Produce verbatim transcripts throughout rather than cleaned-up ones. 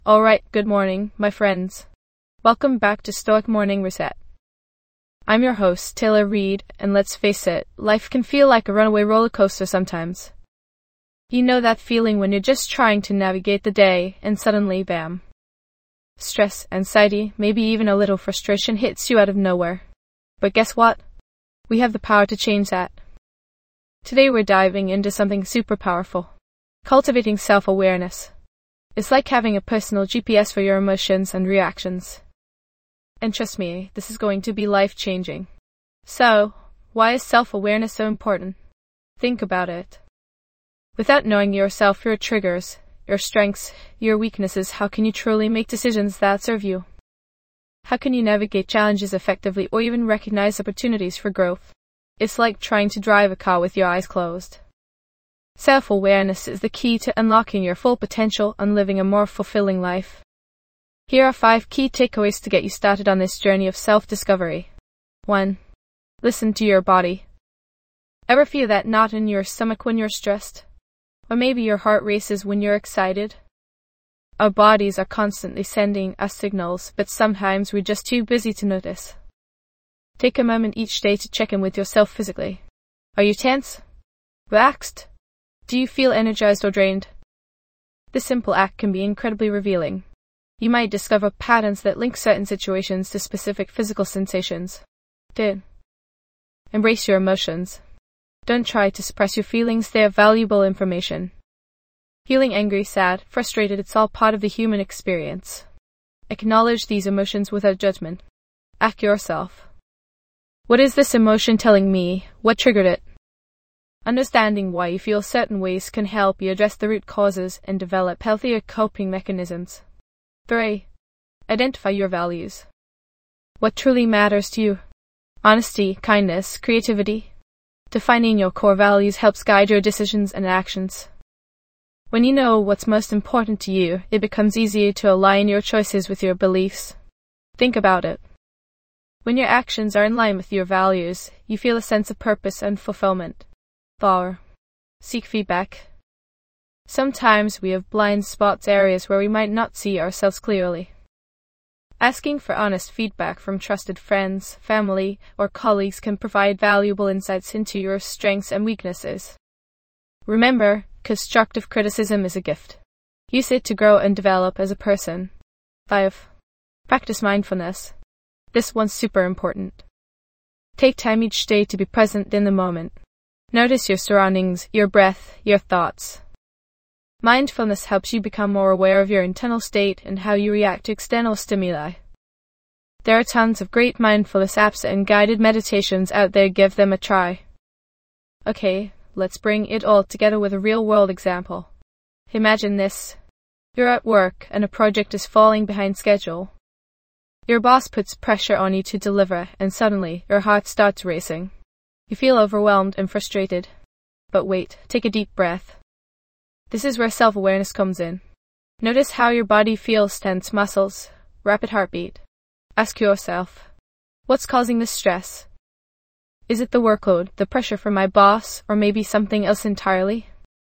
Alright, good morning, my friends. Welcome back to Stoic Morning Reset. I'm your host, Taylor Reed, and let's face it, life can feel like a runaway roller coaster sometimes. You know that feeling when you're just trying to navigate the day, and suddenly, bam. Stress, anxiety, maybe even a little frustration hits you out of nowhere. But guess what? We have the power to change that. Today we're diving into something super powerful. Cultivating self-awareness. It's like having a personal G P S for your emotions and reactions. And trust me, this is going to be life-changing. So, why is self-awareness so important? Think about it. Without knowing yourself, your triggers, your strengths, your weaknesses, how can you truly make decisions that serve you? How can you navigate challenges effectively or even recognize opportunities for growth? It's like trying to drive a car with your eyes closed. Self-awareness is the key to unlocking your full potential and living a more fulfilling life. Here are five key takeaways to get you started on this journey of self-discovery. one. Listen to your body. Ever feel that knot in your stomach when you're stressed? Or maybe your heart races when you're excited? Our bodies are constantly sending us signals, but sometimes we're just too busy to notice. Take a moment each day to check in with yourself physically. Are you tense? Relaxed? Do you feel energized or drained? This simple act can be incredibly revealing. You might discover patterns that link certain situations to specific physical sensations. two. Embrace your emotions. Don't try to suppress your feelings, they are valuable information. Feeling angry, sad, frustrated, it's all part of the human experience. Acknowledge these emotions without judgment. Ask yourself, what is this emotion telling me? What triggered it? Understanding why you feel certain ways can help you address the root causes and develop healthier coping mechanisms. three. Identify your values. What truly matters to you? Honesty, kindness, creativity. Defining your core values helps guide your decisions and actions. When you know what's most important to you, it becomes easier to align your choices with your beliefs. Think about it. When your actions are in line with your values, you feel a sense of purpose and fulfillment. four. Seek feedback. Sometimes we have blind spots, areas where we might not see ourselves clearly. Asking for honest feedback from trusted friends, family, or colleagues can provide valuable insights into your strengths and weaknesses. Remember, constructive criticism is a gift. Use it to grow and develop as a person. five. Practice mindfulness. This one's super important. Take time each day to be present in the moment. Notice your surroundings, your breath, your thoughts. Mindfulness helps you become more aware of your internal state and how you react to external stimuli. There are tons of great mindfulness apps and guided meditations out there, give them a try. Okay, let's bring it all together with a real-world example. Imagine this. You're at work and a project is falling behind schedule. Your boss puts pressure on you to deliver, and suddenly your heart starts racing. You feel overwhelmed and frustrated. But wait, take a deep breath. This is where self-awareness comes in. Notice how your body feels: tense muscles, rapid heartbeat. Ask yourself, what's causing this stress? Is it the workload, the pressure from my boss, or maybe something else entirely?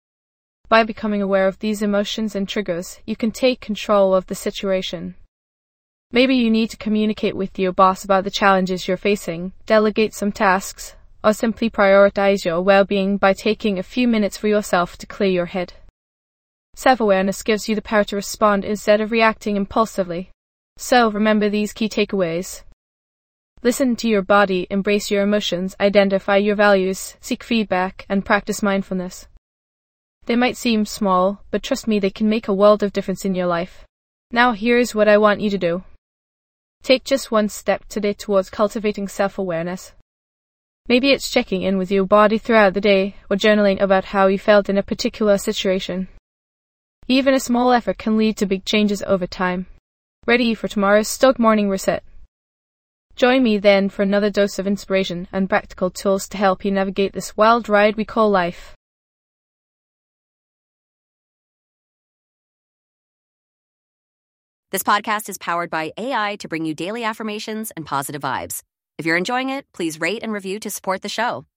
By becoming aware of these emotions and triggers, you can take control of the situation. Maybe you need to communicate with your boss about the challenges you're facing, delegate some tasks, or simply prioritize your well-being by taking a few minutes for yourself to clear your head. Self-awareness gives you the power to respond instead of reacting impulsively. So remember these key takeaways. Listen to your body, embrace your emotions, identify your values, seek feedback, and practice mindfulness. They might seem small, but trust me, they can make a world of difference in your life. Now here's what I want you to do. Take just one step today towards cultivating self-awareness. Maybe it's checking in with your body throughout the day, or journaling about how you felt in a particular situation. Even a small effort can lead to big changes over time. Ready for tomorrow's Stoic Morning Reset? Join me then for another dose of inspiration and practical tools to help you navigate this wild ride we call life. This podcast is powered by A I to bring you daily affirmations and positive vibes. If you're enjoying it, please rate and review to support the show.